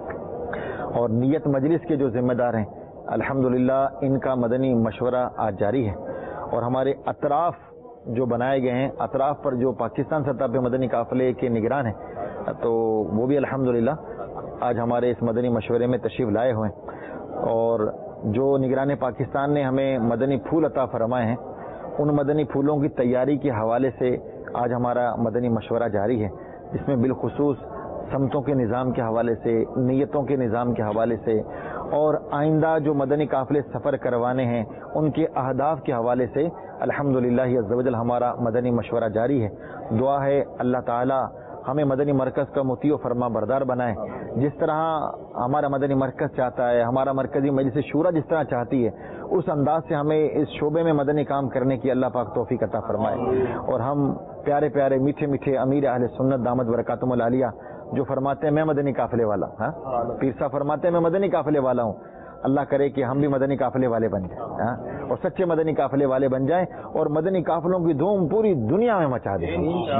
اور نیت مجلس کے جو ذمہ دار ہیں، الحمدللہ ان کا مدنی مشورہ آج جاری ہے اور ہمارے اطراف جو بنائے گئے ہیں، اطراف پر جو پاکستان سطح پہ مدنی قافلے کے نگران ہیں تو وہ بھی الحمدللہ آج ہمارے اس مدنی مشورے میں تشریف لائے ہوئے ہیں اور جو نگران پاکستان نے ہمیں مدنی پھول عطا فرمائے ہیں ان مدنی پھولوں کی تیاری کے حوالے سے آج ہمارا مدنی مشورہ جاری ہے، جس میں بالخصوص سمتوں کے نظام کے حوالے سے، نیتوں کے نظام کے حوالے سے اور آئندہ جو مدنی قافلے سفر کروانے ہیں ان کے اہداف کے حوالے سے الحمدللہ عز و جل ہمارا مدنی مشورہ جاری ہے۔ دعا ہے اللہ تعالی ہمیں مدنی مرکز کا مطیع و فرما بردار بنائے، جس طرح ہمارا مدنی مرکز چاہتا ہے، ہمارا مرکزی مجلس شورا جس طرح چاہتی ہے، اس انداز سے ہمیں اس شعبے میں مدنی کام کرنے کی اللہ پاک توفیق عطا فرمائے اور ہم پیارے پیارے میٹھے میٹھے امیر اہل سنت دامت برکاتہم العالیہ جو فرماتے ہیں میں مدنی قافلے والا، ہاں پیر صاحب فرماتے ہیں میں مدنی قافلے والا ہوں، اللہ کرے کہ ہم بھی مدنی قافلے والے بن جائیں اور سچے مدنی قافلے والے بن جائیں اور مدنی قافلوں کی دھوم پوری دنیا میں مچا دیں۔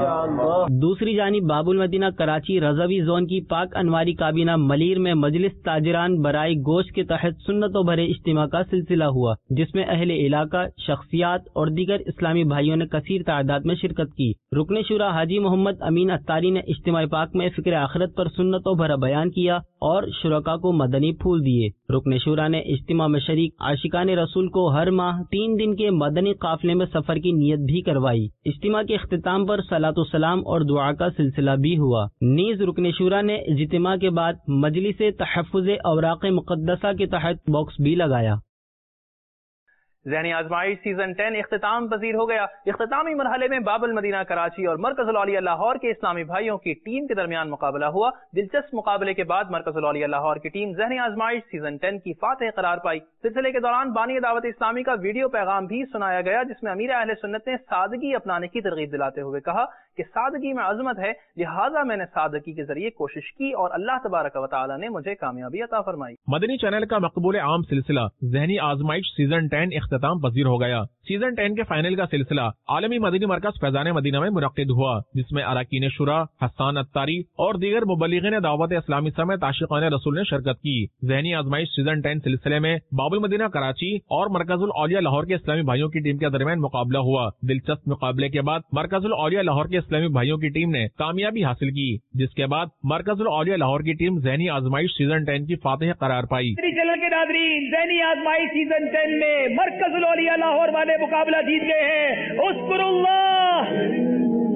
دوسری جانب باب المدینہ کراچی رضوی زون کی پاک انواری کابینہ ملیر میں مجلس تاجران برائے گوشت کے تحت سنت و بھرے اجتماع کا سلسلہ ہوا، جس میں اہل علاقہ، شخصیات اور دیگر اسلامی بھائیوں نے کثیر تعداد میں شرکت کی۔ رکن شورا حاجی محمد امین اتاری نے اجتماع پاک میں فکر آخرت پر سنت و بھرا بیان کیا اور شرکا کو مدنی پھول دیے۔ رکن شورا نے اجتماع میں شریک عاشقان رسول کو ہر ماہ تین دن کے مدنی قافلے میں سفر کی نیت بھی کروائی۔ اجتماع کے اختتام پر صلاۃ السلام اور دعا کا سلسلہ بھی ہوا۔ نیز رکن شورا نے اجتماع کے بعد مجلس تحفظ اوراق مقدسہ کے تحت باکس بھی لگایا۔ ذہنی آزمائش سیزن ٹین اختتام پذیر ہو گیا۔ اختتامی مرحلے میں باب المدینہ کراچی اور مرکز العالیہ لاہور کے اسلامی بھائیوں کی ٹیم کے درمیان مقابلہ ہوا۔ دلچسپ مقابلے کے بعد مرکز العالیہ لاہور کی ٹیم ذہنی آزمائش سیزن ٹین کی فاتح قرار پائی۔ سلسلے کے دوران بانی دعوت اسلامی کا ویڈیو پیغام بھی سنایا گیا، جس میں امیر اہل سنت نے سادگی اپنانے کی ترغیب دلاتے ہوئے کہا کہ سادگی میں عظمت ہے، لہٰذا میں نے سادگی کے ذریعے کوشش کی اور اللہ تبارک و تعالی نے مجھے کامیابی عطا فرمائی۔ مدنی چینل کا مقبول عام سلسلہ ذہنی آزمائش سیزن ٹین اختتام پذیر ہو گیا۔ سیزن ٹین کے فائنل کا سلسلہ عالمی مدنی مرکز فیضان مدینہ میں منعقد ہوا، جس میں اراکین شورا، حسان اتاری اور دیگر مبلغین دعوت اسلامی سمیت عاشقان رسول نے شرکت کی۔ ذہنی آزمائش سیزن ٹین سلسلے میں باب المدینہ کراچی اور مرکز العالیہ لاہور کے اسلامی بھائیوں کی ٹیم کے درمیان مقابلہ ہوا۔ دلچسپ مقابلے کے بعد مرکز العالیہ لاہور کے اسلامی بھائیوں کی ٹیم نے کامیابی حاصل کی، جس کے بعد مرکز العالیہ لاہور کی ٹیم ذہنی آزمائش سیزن ٹین کی فاتح قرار پائی۔ چینل کے ناظرین، ذہنی آزمائش سیزن ٹین میں مرکز العالیہ لاہور والے مقابلہ جیت گئے ہیں۔ اذکر اللہ۔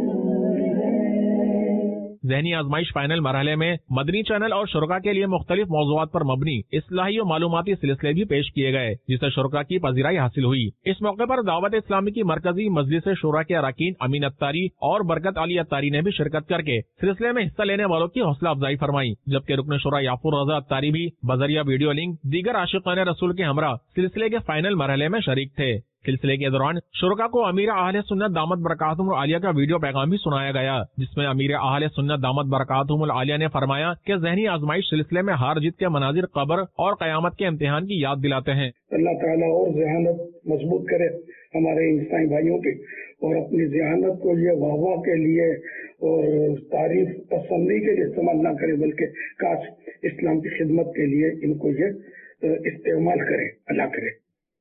ذہنی آزمائش فائنل مرحلے میں مدنی چینل اور شرکا کے لیے مختلف موضوعات پر مبنی اصلاحی و معلوماتی سلسلے بھی پیش کیے گئے، جسے شرکا کی پذیرائی حاصل ہوئی۔ اس موقع پر دعوت اسلامی کی مرکزی مجلس شورا کے اراکین امین اتاری اور برکت علی اتاری نے بھی شرکت کر کے سلسلے میں حصہ لینے والوں کی حوصلہ افزائی فرمائی، جبکہ رکن شورا یافور رضا اتاری بھی بذریعہ ویڈیو لنک دیگر عاشقان رسول کے ہمراہ سلسلے کے فائنل مرحلے میں شریک تھے۔ سلسلے کے دوران شرکا کو امیر اہل سنت دامت برکاتہم العالیہ کا ویڈیو پیغام بھی سنایا گیا، جس میں امیر اہل سنت دامت برکاتہم العالیہ نے فرمایا کہ ذہنی آزمائش سلسلے میں ہار جیت کے مناظر قبر اور قیامت کے امتحان کی یاد دلاتے ہیں۔ اللہ تعالیٰ اور ذہانت مضبوط کرے ہمارے انسانی بھائیوں کی، اور اپنی ذہانت کو یہ واہ واہ کے لیے اور تعریف پسندی کے لیے استعمال نہ کرے، بلکہ کاش اسلام کی خدمت کے لیے ان کو یہ استعمال کرے، اللہ کرے۔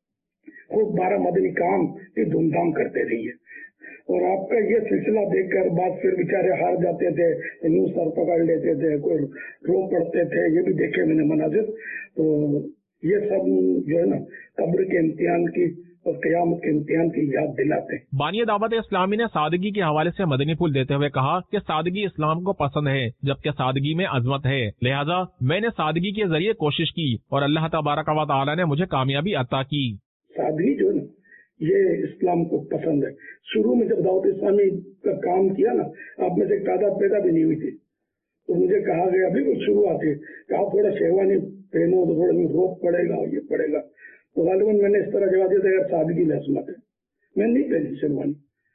خوب بارہ مدنی کام یہ دھوم دھام کرتے رہیے، اور آپ کا یہ سلسلہ دیکھ کر بعد پھر بیچارے ہار جاتے تھے، یوں سر پکڑ لیتے تھے، کوئی رو پڑتے تھے، یہ بھی دیکھے میں نے مناظر۔ تو یہ سب جو ہے نا قبر کے امتحان کی اور قیامت کے امتحان کی یاد دلاتے ہیں۔ بانی دعوت اسلامی نے سادگی کے حوالے سے مدنی پھول دیتے ہوئے کہا کہ سادگی اسلام کو پسند ہے، جبکہ سادگی میں عظمت ہے، لہذا میں نے سادگی کے ذریعے کوشش کی اور اللہ تبارک و تعالی نے مجھے کامیابی عطا کی۔ سادگی جو ہے نا یہ اسلام کو پسند ہے۔ شروع میں جب دعوت اسلامی کا کام کیا نا، آپ میں سے تعداد پیدا بھی نہیں ہوئی تھی، تو مجھے کہا گیا ابھی کچھ شروعات ہے کہ آپ تھوڑا شیروانی پہنو تو تھوڑا روپ پڑے گا، یہ پڑے گا، تو غالباً میں نے اس طرح جواب دیا تھا یار سادگی میں عظمت ہے، میں نہیں پہنی شیروانی۔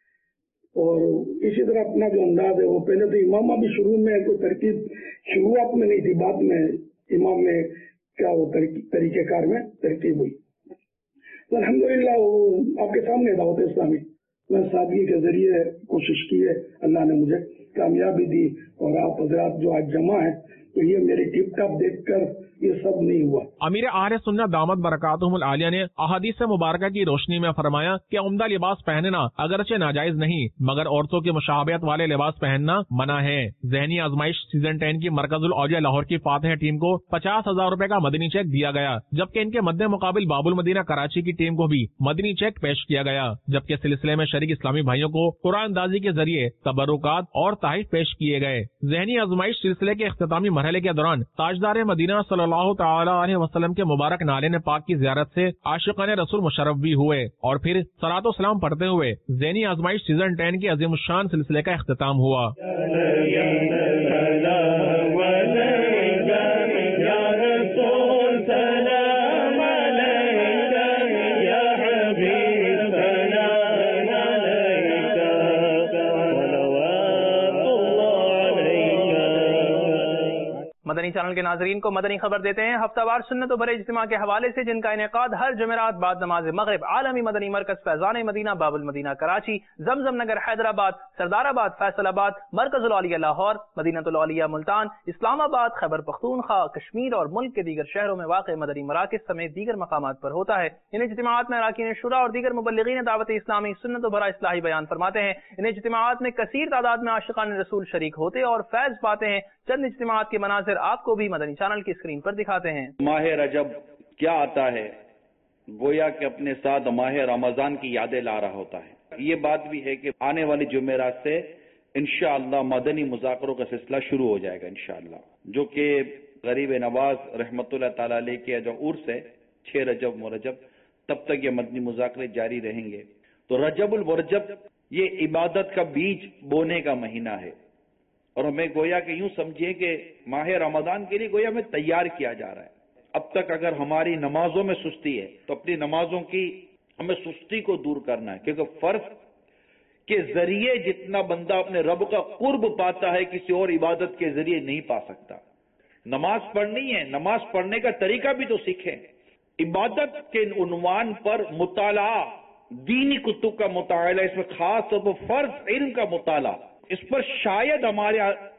اور اسی طرح اپنا جو انداز ہے وہ پہلے تو امامہ بھی شروع میں کوئی ترکیب شروعات میں نہیں تھی، بعد میں امام میں کیا وہ طریقہ کار میں ترکیب ہوئی۔ الحمدللہ وہ آپ کے سامنے دعوت اسلامی میں سادگی کے ذریعے کوشش کی ہے، اللہ نے مجھے کامیابی دی، اور آپ حضرات جو آج جمع ہیں تو یہ میری ٹپ ٹاپ دیکھ کر یہ سب نہیں ہوا۔ امیر اہل سنت دامت برکاتہم العالیہ نے احادیث مبارکہ کی روشنی میں فرمایا کہ عمدہ لباس پہننا اگرچہ ناجائز نہیں، مگر عورتوں کی مشابہت والے لباس پہننا منع ہے۔ ذہنی آزمائش سیزن ٹین کی مرکز العالیہ لاہور کی فاتح ٹیم کو پچاس ہزار روپے کا مدنی چیک دیا گیا، جبکہ ان کے مد مقابل باب المدینہ کراچی کی ٹیم کو بھی مدنی چیک پیش کیا گیا، جبکہ سلسلے میں شریک اسلامی بھائیوں کو قرآن اندازی کے ذریعے تبرکات اور تحائف پیش کیے گئے۔ ذہنی آزمائش سلسلے کے اختتامی مرحلے کے دوران تاجدار مدینہ صلی اللہ تعالی علیہ وسلم کے مبارک نالے پاک کی زیارت سے عاشقان رسول مشرف بھی ہوئے، اور پھر صلاۃ و سلام پڑھتے ہوئے ذہنی آزمائش سیزن ٹین کے عظیم الشان سلسلے کا اختتام ہوا۔ مدنی چینل کے ناظرین کو مدنی خبر دیتے ہیں۔ ہفتہ وار سنت و بڑے اجتماع کے حوالے سے جن کا انعقاد ہر جمعرات بعد نماز مغرب عالمی مدنی مرکز فیضان مدینہ باب المدینہ کراچی، زمزم نگر حیدرآباد، سردار آباد فیصل آباد، مرکز العالیہ لاہور، مدینہ العالیہ ملتان، اسلام آباد، خیبر پختونخوا، کشمیر اور ملک کے دیگر شہروں میں واقع مدنی مراکز سمیت دیگر مقامات پر ہوتا ہے۔ ان اجتماعات میں اراکین شورا اور دیگر مبلغین دعوت اسلامی سنت و بھرا اصلاحی بیان فرماتے ہیں۔ ان اجتماعات میں کثیر تعداد میں عاشقان رسول شریک ہوتے اور فیض پاتے ہیں۔ چند اجتماعات کے مناظر آپ کو بھی مدنی چینل کی اسکرین پر دکھاتے ہیں۔ ماہ رجب کیا آتا ہے، گویا کہ اپنے ساتھ ماہ رمضان کی یادیں لا رہا ہوتا ہے۔ یہ بات بھی ہے کہ آنے والی جمعرات سے انشاءاللہ مدنی مذاکروں کا سلسلہ شروع ہو جائے گا انشاءاللہ، جو کہ غریب نواز رحمت اللہ تعالی علیہ کے جو عرس ہے چھ رجب مرجب تب تک یہ مدنی مذاکرے جاری رہیں گے. تو رجب المرجب یہ عبادت کا بیج بونے کا مہینہ ہے، اور ہمیں گویا کہ یوں سمجھیں کہ ماہ رمضان کے لیے گویا ہمیں تیار کیا جا رہا ہے. اب تک اگر ہماری نمازوں میں سستی ہے تو اپنی نمازوں کی ہمیں سستی کو دور کرنا ہے، کیونکہ فرض کے ذریعے جتنا بندہ اپنے رب کا قرب پاتا ہے کسی اور عبادت کے ذریعے نہیں پا سکتا. نماز پڑھنی ہے، نماز پڑھنے کا طریقہ بھی تو سیکھیں. عبادت کے عنوان پر مطالعہ، دینی کتب کا مطالعہ، اس میں خاص طور پر فرض علم کا مطالعہ، اس پر شاید ہمارے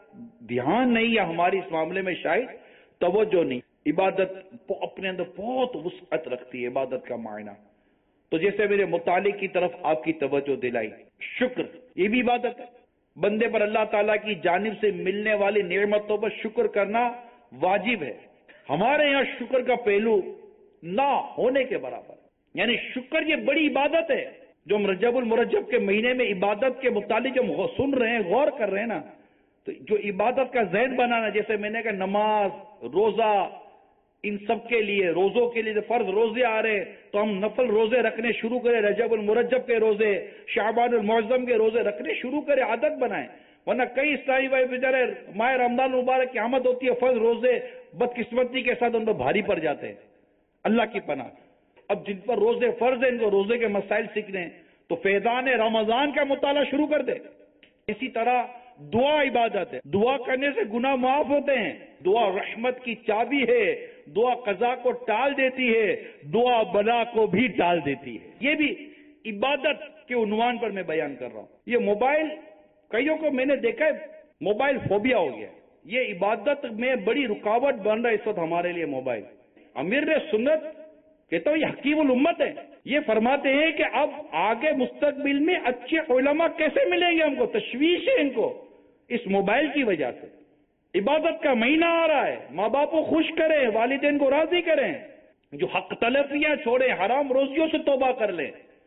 دھیان نہیں یا ہماری اس معاملے میں شاید توجہ نہیں. عبادت اپنے اندر بہت وسعت رکھتی ہے عبادت کا معنی. تو جیسے میرے متعلق کی طرف آپ کی توجہ دلائی، شکر یہ بھی عبادت ہے. بندے پر اللہ تعالیٰ کی جانب سے ملنے والی نعمتوں پر شکر کرنا واجب ہے. ہمارے یہاں شکر کا پہلو نہ ہونے کے برابر، یعنی شکر یہ بڑی عبادت ہے. جو ہم رجب المرجب کے مہینے میں عبادت کے متعلق جو ہم سن رہے ہیں، غور کر رہے ہیں نا، تو جو عبادت کا ذہن بنانا، جیسے میں نے کہا نماز، روزہ، ان سب کے لیے، روزوں کے لیے فرض روزے آ رہے تو ہم نفل روزے رکھنے شروع کریں. رجب المرجب کے روزے، شعبان المعظم کے روزے رکھنے شروع کریں، عادت بنائیں. ورنہ کئی اسلامی بھائی بیچارے ماہ رمضان مبارک کی آمد ہوتی ہے، فرض روزے بدقسمتی کے ساتھ ان پر بھاری پڑ جاتے ہیں. اللہ کی پناہ. اب جن پر روزے فرض ہیں ان کو روزے کے مسائل سیکھنے ہیں تو فیضان رمضان کا مطالعہ شروع کر دے. اسی طرح دعا عبادت ہے، دعا کرنے سے گناہ معاف ہوتے ہیں. دعا رحمت کی چابی ہے، دعا قضا کو ٹال دیتی ہے، دعا بلا کو بھی ٹال دیتی ہے. یہ بھی عبادت کے عنوان پر میں بیان کر رہا ہوں. یہ موبائل، کئیوں کو میں نے دیکھا ہے موبائل فوبیا ہو گیا. یہ عبادت میں بڑی رکاوٹ بن رہا ہے اس وقت ہمارے لیے موبائل. امیر سنت کہتا ہوں یہ حکیم الامت ہے، یہ فرماتے ہیں کہ اب آگے مستقبل میں اچھے علماء کیسے ملیں گے؟ ہم کو تشویش ہے ان کو اس موبائل کی وجہ سے. عبادت کا مہینہ آ رہا ہے، ماں باپ کو خوش کریں، والدین کو راضی کریں، جو حق تلفیاں چھوڑیں، حرام روزیوں سے توبہ کر لیں،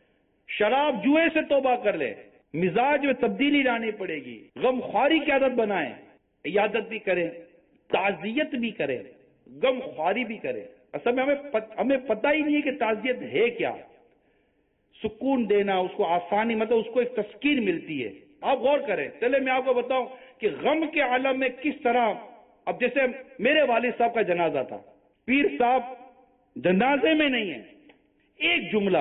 شراب جوئے سے توبہ کر لیں، مزاج میں تبدیلی لانی پڑے گی، غم خواری کی عادت بنائیں، عیادت بھی کریں، تعزیت بھی کریں، غم خواری بھی کریں. اصل میں ہمیں پت, ہمیں پتہ ہی نہیں ہے کہ تعزیت ہے کیا. سکون دینا، اس کو آسانی، مطلب اس کو ایک تسکین ملتی ہے. آپ غور کریں. چلے میں آپ کو بتاؤں کہ غم کے عالم میں کس طرح، اب جیسے میرے والد صاحب کا جنازہ تھا، پیر صاحب جنازے میں نہیں ہے، ایک جملہ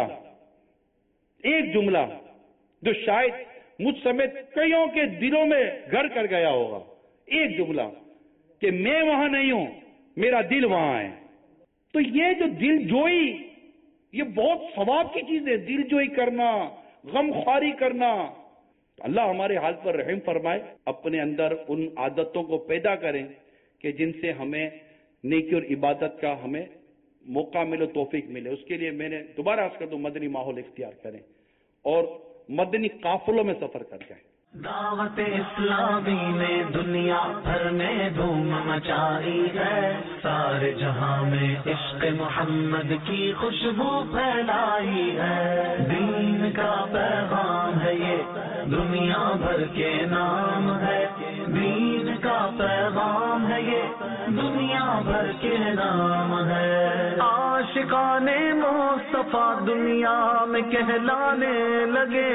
ایک جملہ جو شاید مجھ سمیت کئیوں کے دلوں میں گھر کر گیا ہوگا، ایک جملہ کہ میں وہاں نہیں ہوں، میرا دل وہاں ہے. تو یہ جو دل جوئی، یہ بہت ثواب کی چیز ہے. دل جوئی کرنا، غم خواری کرنا. اللہ ہمارے حال پر رحم فرمائے. اپنے اندر ان عادتوں کو پیدا کریں کہ جن سے ہمیں نیکی اور عبادت کا ہمیں موقع ملے، توفیق ملے. اس کے لیے میں نے دوبارہ عرض کر دوں، مدنی ماحول اختیار کریں اور مدنی قافلوں میں سفر کر جائیں. دعوت اسلامی نے دنیا بھر میں دھوم مچائی ہے، سارے جہاں میں عشق محمد کی خوشبو پھیلائی ہے. دین کا پیغام ہے یہ، دنیا بھر کے نام ہے. دین کا پیغام ہے یہ، دنیا بھر کے نام ہے. عاشقان مصطفیٰ دنیا میں کہلانے لگے،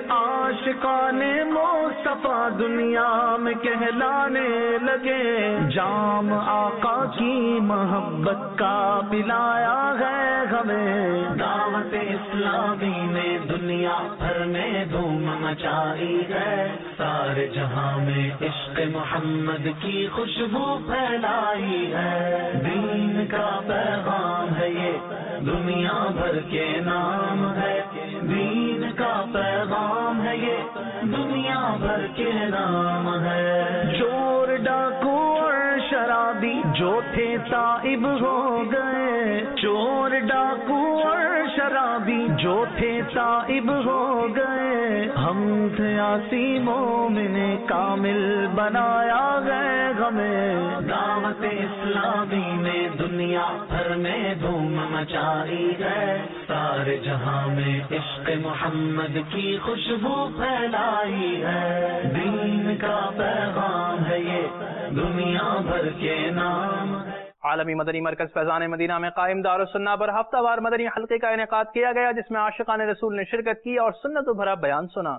عاشقان مصطفیٰ دنیا میں کہلانے لگے. جام آقا کی محبت کا پلایا ہے ہمیں. دعوت اسلامی نے دنیا بھر میں دھوم مچائی ہے، سارے جہاں میں عشق محمد کی خوشبو پھیلائی ہے. دین کا پیغام ہے یہ، دنیا بھر کے نام ہے. دین کا پیغام ہے یہ، دنیا بھر کے نام ہے. چور ڈاکو اور شرابی جو تھے تائب ہو گئے، چور ڈاکو اور شرابی جو تھے تائب ہو گئے. ہم تھے آسی مومن کامل بنایا گئے ہمیں. دعوت اسلامی نے دنیا بھر میں دھوم مچائی ہے، سارے جہاں میں عشق محمد کی خوشبو پھیلائی ہے. دین کا پیغام ہے یہ، دنیا بھر کے نام ہے. عالمی مدنی مرکز فیضان مدینہ میں قائم دارالسنہ پر ہفتہ وار مدنی حلقے کا انعقاد کیا گیا، جس میں عاشقان رسول نے شرکت کی اور سنت و بھرا بیان سنا۔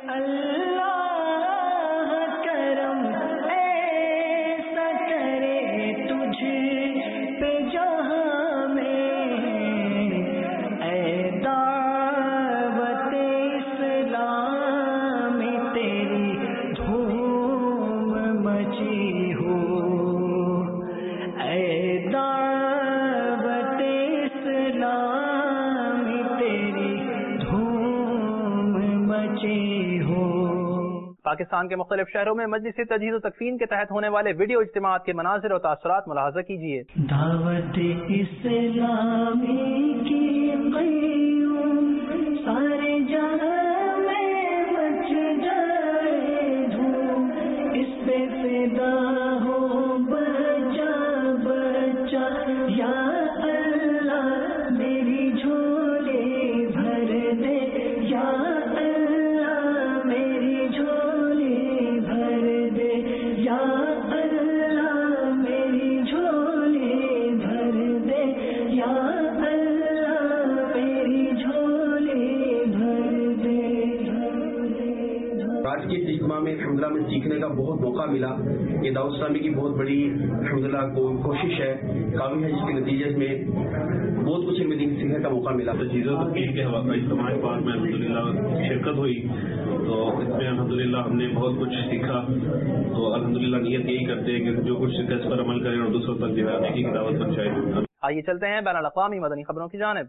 پاکستان کے مختلف شہروں میں مجلس تجہیز و تکفین کے تحت ہونے والے ویڈیو اجتماعات کے مناظر اور تاثرات ملاحظہ کیجیے۔ دعوت اسلامی کی قیوم سارے جہاں میں مچ جائے دھوم، اس پہ فدا ہو بچا بچا یا اللہ میری جھولی بھر دے، یا الحمدللہ میں سیکھنے کا بہت موقع ملا۔ یہ دعوت اسلامی کی بہت بڑی الحمدللہ کوشش ہے، کامی ہے، جس کے نتیجے میں بہت کچھ علم دین سیکھنے کا موقع ملا۔ تجہیز و تکفین کے اجتماع پاک میں الحمدللہ شرکت ہوئی، تو اس میں الحمدللہ ہم نے بہت کچھ سیکھا۔ تو الحمدللہ نیت یہی کرتے ہیں کہ جو کچھ سیکھا اس پر عمل کریں اور دوسروں تک جو ہے نیکی کی دعوت پہنچائیں۔ آئیے چلتے ہیں بین الاقوامی مدنی خبروں کی جانب۔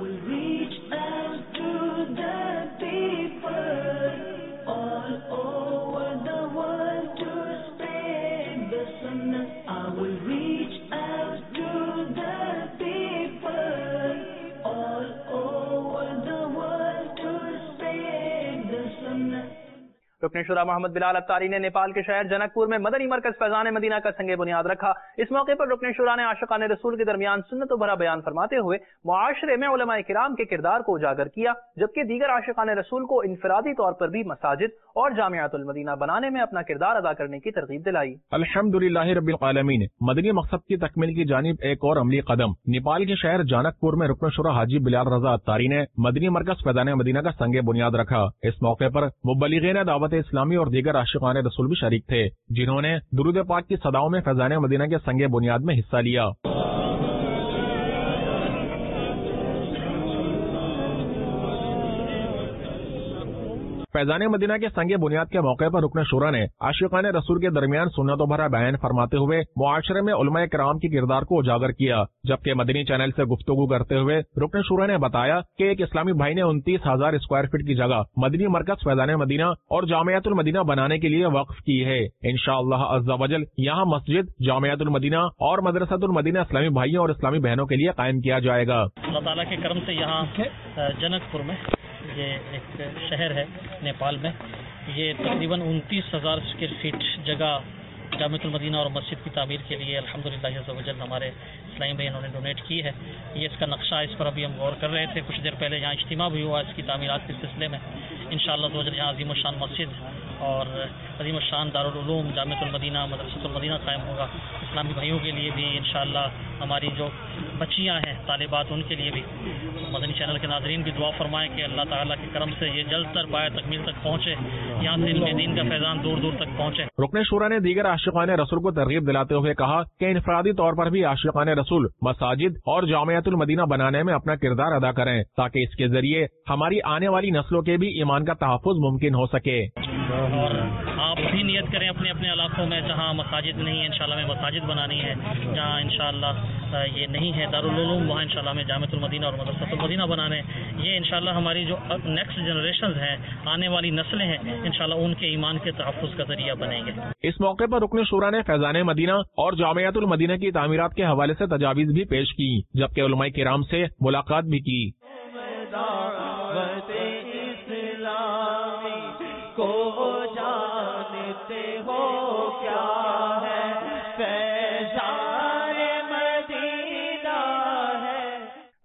رکن شورا محمد بلال اتاری نے نیپال کے شہر جنک پور میں مدنی مرکز فیضان مدینہ کا سنگ بنیاد رکھا۔ اس موقع پر رکن شورا نے عاشقان رسول کے درمیان سنت و بھرا بیان فرماتے ہوئے معاشرے میں علماء کرام کے کردار کو اجاگر کیا، جبکہ دیگر عاشقان رسول کو انفرادی طور پر بھی مساجد اور جامعۃ المدینہ بنانے میں اپنا کردار ادا کرنے کی ترغیب دلائی۔ الحمدللہ رب العالمین، مدنی مقصد کی تکمیل کی جانب ایک اور عملی قدم۔ نیپال کے شہر جانک پور میں رکن شورا حاجی بلال رضا اتاری نے مدنی مرکز فیضان مدینہ کا سنگ بنیاد رکھا۔ اس موقع پر مبلغین دعوت اسلامی اور دیگر عاشقان رسول بھی شریک تھے، جنہوں نے درود پاک کی صداؤں میں فیضان مدینہ کے سنگ بنیاد میں حصہ لیا۔ فیضان مدینہ کے سنگ بنیاد کے موقع پر رکن شورا نے عاشقان رسول کے درمیان سنت و بھرا بیان فرماتے ہوئے معاشرے میں علماء کرام کے کردار کو اجاگر کیا، جبکہ مدنی چینل سے گفتگو کرتے ہوئے رکن شورا نے بتایا کہ ایک اسلامی بھائی نے انتیس ہزار اسکوائر فٹ کی جگہ مدنی مرکز فیضان مدینہ اور جامعۃ المدینہ بنانے کے لیے وقف کی ہے۔ انشاءاللہ عز و جل یہاں مسجد، جامعۃ المدینہ اور مدرسۃ المدینہ اسلامی بھائیوں اور اسلامی بہنوں کے لیے قائم کیا جائے گا۔ اللہ تعالیٰ کے کرم سے یہاں جنک پور میں یہ ایک شہر ہے نیپال میں، یہ تقریباً انتیس ہزار اسکوائر فٹ جگہ جامعۃ المدینہ اور مسجد کی تعمیر کے لیے الحمدللہ عز و جل ہمارے اسلامی بھائی انہوں نے ڈونیٹ کی ہے۔ یہ اس کا نقشہ، اس پر ابھی ہم غور کر رہے تھے، کچھ دیر پہلے یہاں اجتماع بھی ہوا اس کی تعمیرات کے سلسلے میں۔ انشاءاللہ عز و جل یہاں عظیم الشان مسجد اور عظیم الشان دارالعلوم جامعۃ المدینہ مدرسۃ المدینہ قائم ہوگا۔ اسلامی بھائیوں کے لیے بھی انشاءاللہ، ہماری جو بچیاں ہیں طالبات، ان کے لیے بھی مدنی چینل کے ناظرین بھی دعا فرمائیں کہ اللہ تعالیٰ کے کرم سے یہ جلد تر پائے تکمیل تک پہنچے، یہاں سے علم دین کا فیضان دور دور تک پہنچے۔ رکن شورا نے دیگر عاشقان رسول کو ترغیب دلاتے ہوئے کہا کہ انفرادی طور پر بھی عاشقان رسول مساجد اور جامعۃ المدینہ بنانے میں اپنا کردار ادا کریں، تاکہ اس کے ذریعے ہماری آنے والی نسلوں کے بھی ایمان کا تحفظ ممکن ہو سکے۔ اور آپ بھی نیت کریں اپنے اپنے علاقوں میں جہاں مساجد نہیں ہے، انشاءاللہ میں مساجد بنانی ہے، جہاں انشاءاللہ یہ نہیں ہے دارالعلوم، وہاں انشاءاللہ میں جامعۃ المدینہ اور مدرسۃ المدینہ بنانے۔ یہ انشاءاللہ ہماری جو نیکسٹ جنریشنز ہیں، آنے والی نسلیں ہیں، انشاءاللہ ان کے ایمان کے تحفظ کا ذریعہ بنیں گے۔ اس موقع پر رکن شورا نے فیضان مدینہ اور جامعۃ المدینہ کی تعمیرات کے حوالے سے تجاویز بھی پیش کی، جبکہ علماء کرام سے ملاقات بھی کی۔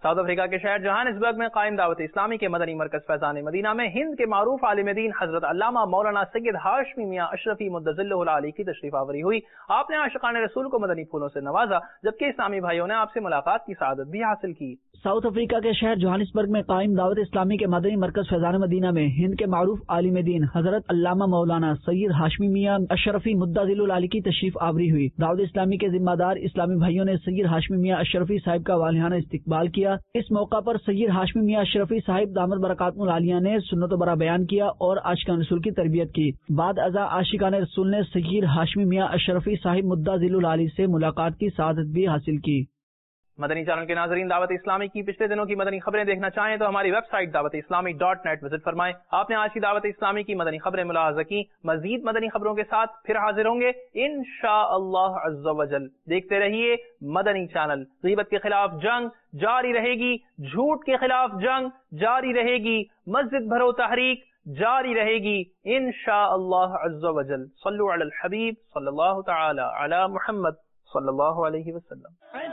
ساؤتھ افریقہ کے شہر جوہانسبرگ میں قائم دعوت اسلامی کے مدنی مرکز فیضان مدینہ میں ہند کے معروف عالم دین حضرت علامہ مولانا سید ہاشمی میاں اشرفی مدظلہ العالی کی تشریف آوری ہوئی. آپ نے عاشقان رسول کو مدنی پھولوں سے نوازا، جبکہ اسلامی بھائیوں نے آپ سے ملاقات کی سعادت بھی حاصل کی. ساؤتھ افریقہ کے شہر جوہانسبرگ میں قائم دعوت اسلامی کے مدنی مرکز فیضان مدینہ میں ہند کے معروف عالم دین حضرت علامہ مولانا سید ہاشمی میاں اشرفی مدظلہ العالی کی تشریف آوری ہوئی. دعوت اسلامی کے ذمہ دار اسلامی بھائیوں نے سید ہاشمی میاں اشرفی صاحب کا والہانہ استقبال کیا. اس موقع پر سید ہاشمی میاں اشرفی صاحب دامت برکاتہ العالیہ نے سنت و برا بیان کیا اور عاشقان رسول کی تربیت کی. بعد ازاں عاشقان رسول نے سید ہاشمی میاں اشرفی صاحب مدظلہ العالی سے ملاقات کی سعادت بھی حاصل کی. مدنی چینل کے ناظرین، دعوت اسلامی کی پچھلے دنوں کی مدنی خبریں دیکھنا چاہیں تو ہماری ویب سائٹ دعوت اسلامی ڈاٹ نیٹ وزٹ فرمائیں. آپ نے آج کی دعوت اسلامی کی مدنی خبریں ملاحظہ کی. مزید مدنی خبروں کے ساتھ پھر حاضر ہوں گے انشاءاللہ عز و جل. دیکھتے رہیے مدنی چینل. غیبت کے خلاف جنگ جاری رہے گی، جھوٹ کے خلاف جنگ جاری رہے گی، مسجد بھرو تحریک جاری رہے گی انشاءاللہ عز و جل. صلو علی الحبیب صلی اللہ تعالی علی محمد صلی اللہ علیہ وسلم.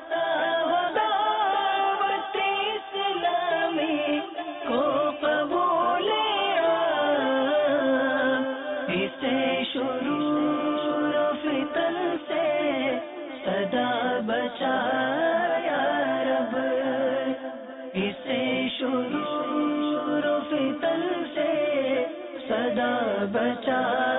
بچایا رب اسے شرور و فتن سے صدا بچا